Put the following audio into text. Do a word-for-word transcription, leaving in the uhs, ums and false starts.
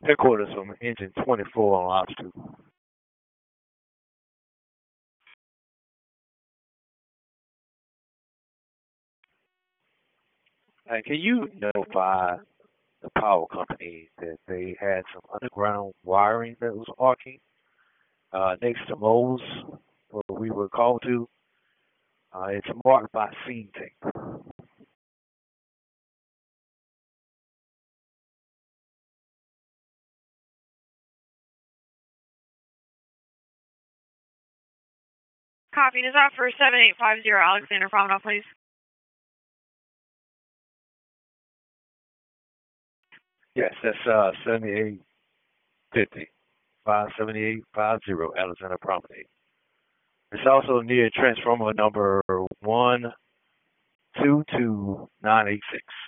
Headquarters from engine twenty-four on altitude. And can you notify the power company that they had some underground wiring that was arcing uh, next to Mo's, where we were called to? Uh, it's marked by scene tape. Copy. Is that for seven eight five zero Alexander Promenade, please? Yes, that's uh, seventy-eight fifty, five seventy-eight fifty Alexander Promenade. It's also near transformer number one two two nine eight six.